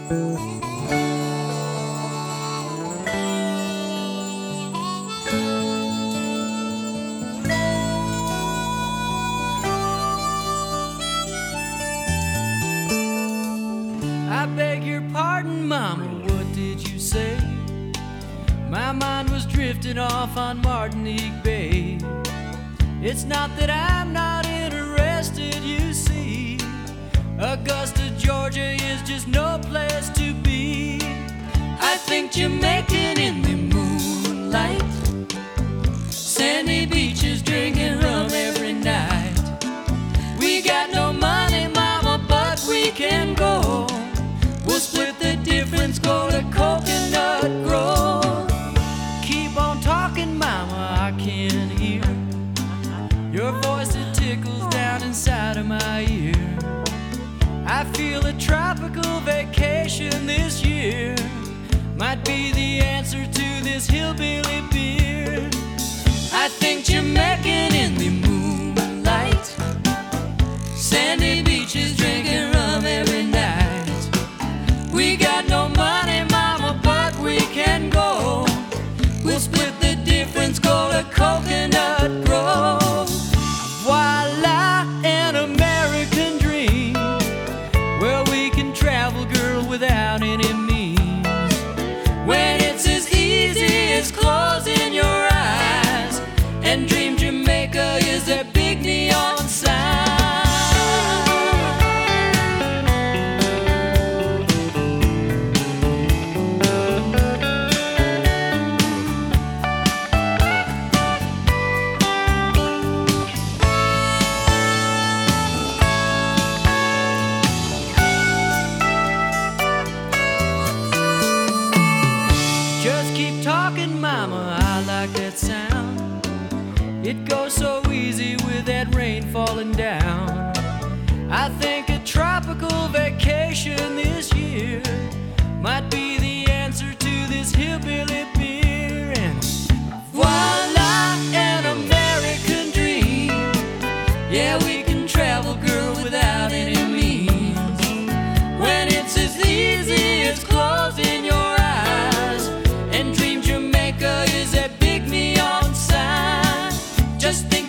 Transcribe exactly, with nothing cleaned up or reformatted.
I beg your pardon, Mama, what did you say? My mind was drifting off on Martinique Bay. It's not that I'm not interested, you see. Augusta, Georgia is just no place to be. I think Jamaican in the moonlight, sandy beaches drinking rum every night. We got no money, Mama, but we can go. We'll split the difference, go to Coconut Grove. Keep on talking, Mama, I can't hear your voice that tickles down inside of my ear. I feel a tropical vacation this year might be the answer to this hillbilly beer. I think Jamaican in the moonlight, sandy beaches drinking rum every night. We got no money, Mama, but we can go. We'll split the difference, go to Coconut Grove. Voila, an American dream, where we can travel, girl, without any means. When it's as easy as closing your eyes and dream Jamaica is a big neon sign. Just keep talking, Mama, I like that sound. It goes so easy with that rain falling down. I think a tropical vacation this year might be the answer to this hillbilly beer. And voila, an American dream. Yeah, we can travel, girl, without any means. When it's as easy as closing your eyes and dream Jamaica is a big neon sign. Just think